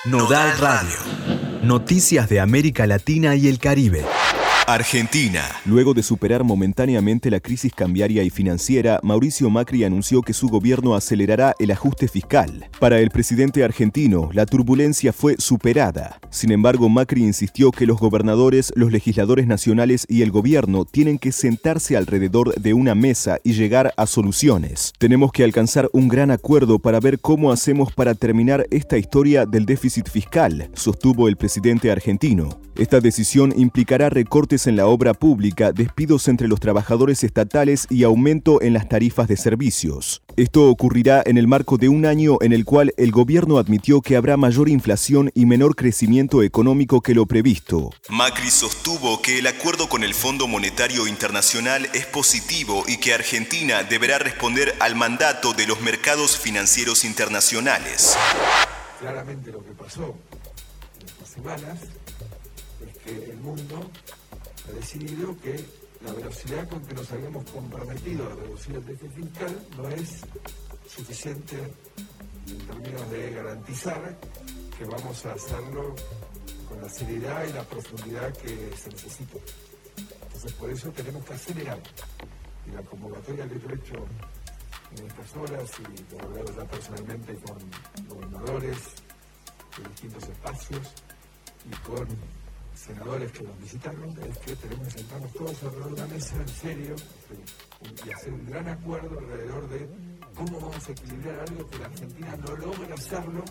Nodal Radio. Noticias de América Latina y el Caribe. Argentina. Luego de superar momentáneamente la crisis cambiaria y financiera, Mauricio Macri anunció que su gobierno acelerará el ajuste fiscal. Para el presidente argentino, la turbulencia fue superada. Sin embargo, Macri insistió que los gobernadores, los legisladores nacionales y el gobierno tienen que sentarse alrededor de una mesa y llegar a soluciones. Tenemos que alcanzar un gran acuerdo para ver cómo hacemos para terminar esta historia del déficit fiscal, sostuvo el presidente argentino. Esta decisión implicará recortes en la obra pública, despidos entre los trabajadores estatales y aumento en las tarifas de servicios. Esto ocurrirá en el marco de un año en el cual el gobierno admitió que habrá mayor inflación y menor crecimiento económico que lo previsto. Macri sostuvo que el acuerdo con el Fondo Monetario Internacional es positivo y que Argentina deberá responder al mandato de los mercados financieros internacionales. Claramente lo que pasó en estas semanas es que el mundo ha decidido que la velocidad con que nos habíamos comprometido a reducir el déficit fiscal no es suficiente en términos de garantizar que vamos a hacerlo con la seriedad y la profundidad que se necesita. Entonces por eso tenemos que acelerar. Y la convocatoria que yo he hecho en estas horas, y lo he hablado ya personalmente con gobernadores de distintos espacios y con senadores que nos visitaron, es que tenemos que sentarnos todos alrededor de una mesa en serio y hacer un gran acuerdo alrededor de cómo vamos a equilibrar algo que la Argentina no logra hacerlo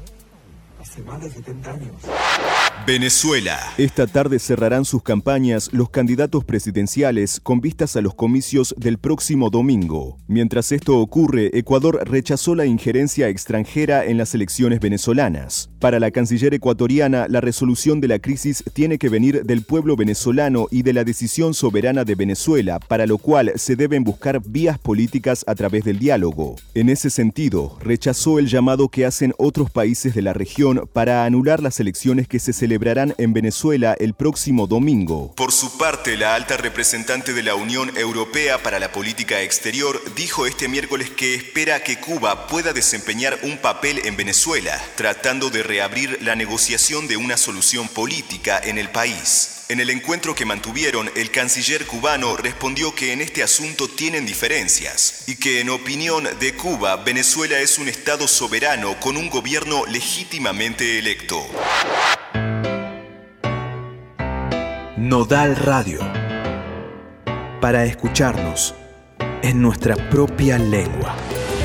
hace más de 70 años. Venezuela. Esta tarde cerrarán sus campañas los candidatos presidenciales con vistas a los comicios del próximo domingo. Mientras esto ocurre, Ecuador rechazó la injerencia extranjera en las elecciones venezolanas. Para la canciller ecuatoriana, la resolución de la crisis tiene que venir del pueblo venezolano y de la decisión soberana de Venezuela, para lo cual se deben buscar vías políticas a través del diálogo. En ese sentido, rechazó el llamado que hacen otros países de la región para anular las elecciones que se celebrarán en Venezuela el próximo domingo. Por su parte, la alta representante de la Unión Europea para la Política Exterior dijo este miércoles que espera que Cuba pueda desempeñar un papel en Venezuela, tratando de reabrir la negociación de una solución política en el país. En el encuentro que mantuvieron, el canciller cubano respondió que en este asunto tienen diferencias y que en opinión de Cuba, Venezuela es un estado soberano con un gobierno legítimamente electo. Nodal Radio. Para escucharnos en nuestra propia lengua.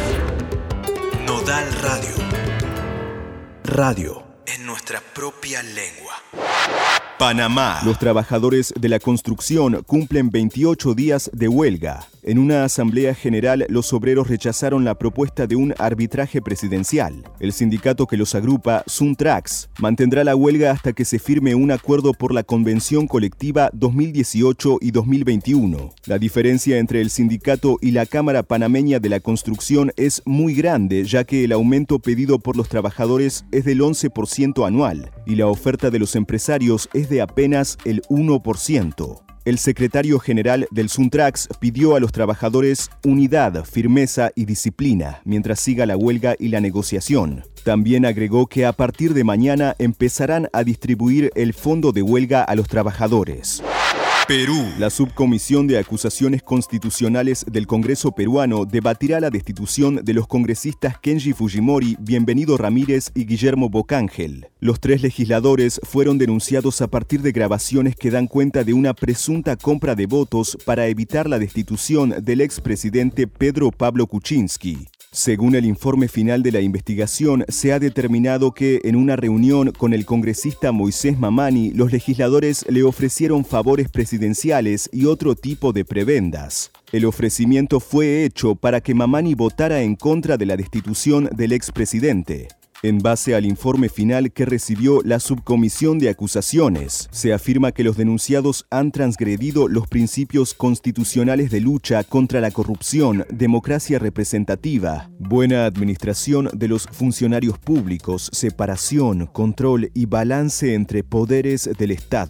Nodal Radio. Radio en nuestra propia lengua. Panamá. Los trabajadores de la construcción cumplen 28 días de huelga. En una asamblea general, los obreros rechazaron la propuesta de un arbitraje presidencial. El sindicato que los agrupa, Suntrax, mantendrá la huelga hasta que se firme un acuerdo por la Convención Colectiva 2018 y 2021. La diferencia entre el sindicato y la Cámara Panameña de la Construcción es muy grande, ya que el aumento pedido por los trabajadores es del 11% anual y la oferta de los empresarios es de apenas el 1%. El secretario general del Suntrax pidió a los trabajadores unidad, firmeza y disciplina mientras siga la huelga y la negociación. También agregó que a partir de mañana empezarán a distribuir el fondo de huelga a los trabajadores. Perú. La Subcomisión de Acusaciones Constitucionales del Congreso peruano debatirá la destitución de los congresistas Kenji Fujimori, Bienvenido Ramírez y Guillermo Bocángel. Los tres legisladores fueron denunciados a partir de grabaciones que dan cuenta de una presunta compra de votos para evitar la destitución del expresidente Pedro Pablo Kuczynski. Según el informe final de la investigación, se ha determinado que en una reunión con el congresista Moisés Mamani, los legisladores le ofrecieron favores presidenciales y otro tipo de prebendas. El ofrecimiento fue hecho para que Mamani votara en contra de la destitución del expresidente. En base al informe final que recibió la Subcomisión de Acusaciones, se afirma que los denunciados han transgredido los principios constitucionales de lucha contra la corrupción, democracia representativa, buena administración de los funcionarios públicos, separación, control y balance entre poderes del Estado.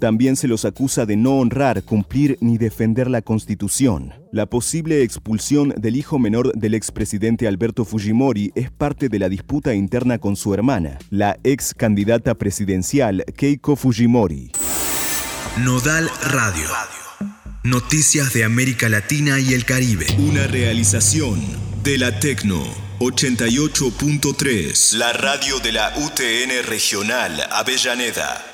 También se los acusa de no honrar, cumplir ni defender la Constitución. La posible expulsión del hijo menor del expresidente Alberto Fujimori es parte de la disputa interna con su hermana, la ex candidata presidencial Keiko Fujimori. Nodal Radio. Noticias de América Latina y el Caribe. Una realización de la Tecno 88.3. La radio de la UTN Regional Avellaneda.